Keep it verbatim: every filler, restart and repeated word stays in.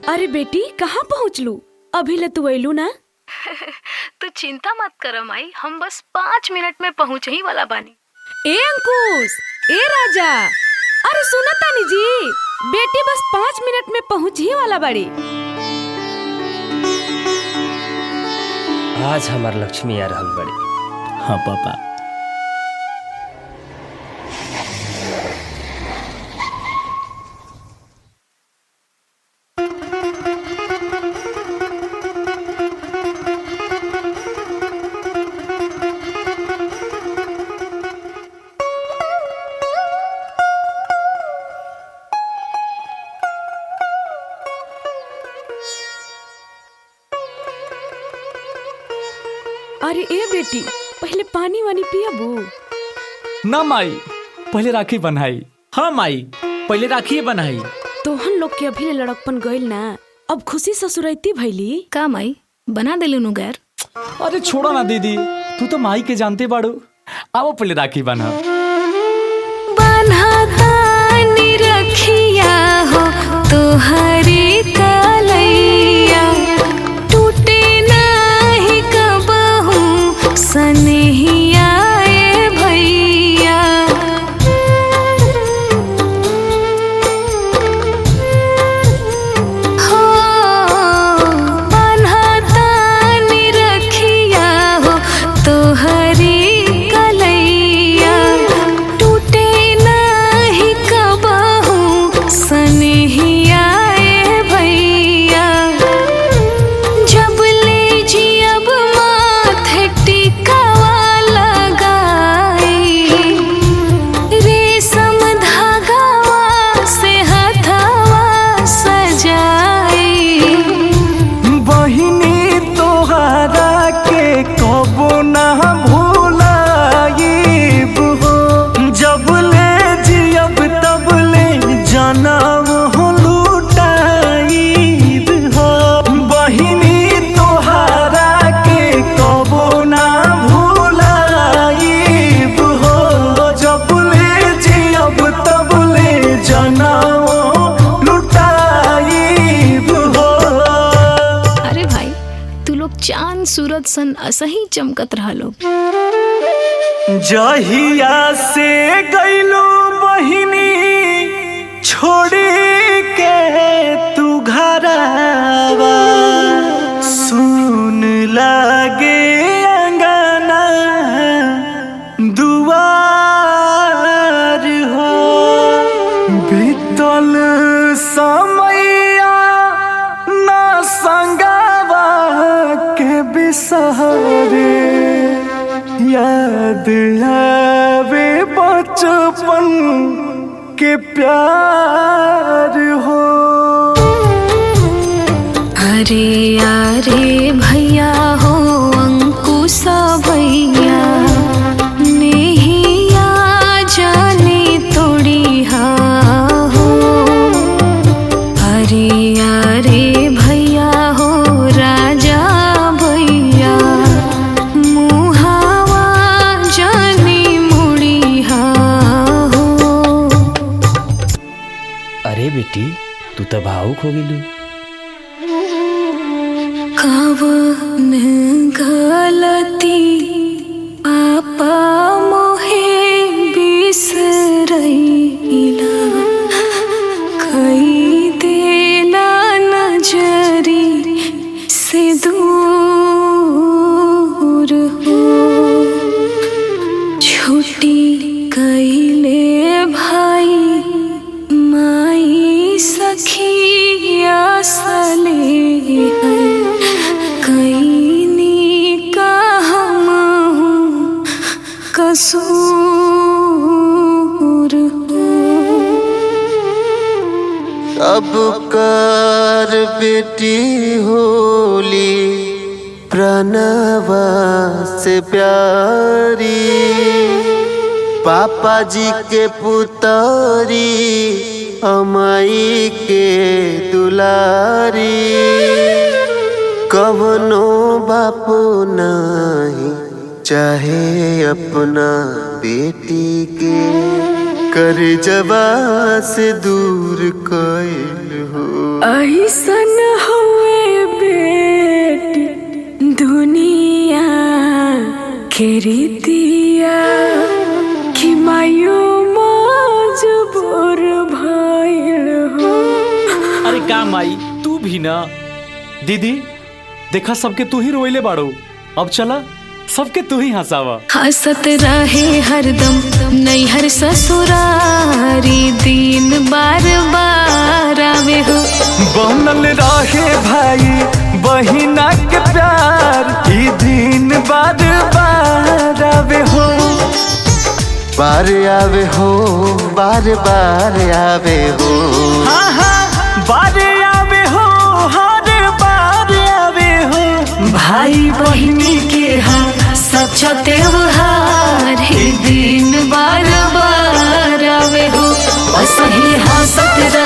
अरे बेटी कहाँ पहुँचलू? अभी ले तू अइलू ना? तू चिंता मत कर माई, हम बस पाँच मिनट में पहुँच ही वाला बानी। ए अंकुश, ए राजा, अरे सुना तानी जी, बेटी बस पाँच मिनट में पहुँच ही वाला बाड़ी। आज हमार लक्ष्मी आ रहल बड़ी। हाँ पापा। अरे ए बेटी, पहले पानी वानी पियबू? ना माई, पहले राखी बनाई। हाँ माई, पहले राखी बनाई। तोहन लोग के अभी ले लड़कपन गइल ना, अब खुशी ससुरैती भइली का माई? बना देलू नु गैर? अरे छोड़ो ना दीदी, तू तो माई के जानते बाड़ू। आओ पहले राखी बना। बन्हातानी रखिया हो तोहरी कलैया, टूटे नाही कबहू सनहिया ए भैया। हो बन्हातानी रखिया हो तोहरी कलैया, टूटे नाही कबहू सनहिया ए भैया। जब ले जियब माथे टिकावा लगाई, रेशम धागावा से हथवा सजाई। बहिनी तोहरा के कबो ना भुलाइब हो, जब ले जियब तब ले जनम हो लुटाइब हो। बहिनी तोहरा के कबो ना भुलाइब हो, जब ले जियब तब ले जनम लुटाइब हो। अरे भाई, तू लोग चांद सूरज सन असही चमकत रहा लोग। जहिया से गइलो बहिनी छोड़ी के तू घरवा, सुन लागे अंगना दुआर हो। बीतल समैया ना संगवा के बिसरे, याद आवे बचपन के प्यार हो। अरे यारे भैया हो अंकुश भैया, नेहिया जाने तोड़ी हा हो। अरे यारे भैया हो राजा भैया, मुहावा जाने मुड़ी हा हो। अरे बेटी, तू तो भावुक हो गेलू। कवन गलती पापा मोहे बिसरैला, कई देला नजरी से दूर हो। छुट्टी कैले भाई माई सखिया सले है, कैनी का हम हूँ कसूर हो। अब कर बेटी होली प्रणवा से प्यारी, पापा जी के पुतरी अमाई के दुलारी। कवनो बापो नहीं चाहे अपना बेटी के, कर जवा से दूर कइल हो। ऐसन हुए बेटी दुनिया खेरी दिया कि मायो मजबूर भइल हो। अरे का माई तू भी ना। दीदी देखा सबके तू ही रोइले बाड़ो, अब चला सबके तू ही हंसावा। हंसत रहे हरदम नैहर ससुरारी दिन बार बार आवे हो। बनल रहे भाई बहिना के प्यार ई दिन बार बार आवे हो। बार आवे हो बार बार आवे हो। हाँ हाँ बार आवे हो हर बार आवे हो। भाई बहिनी के हम सच्चा त्योहार ही दिन बार बार आवे हो। सही हंसत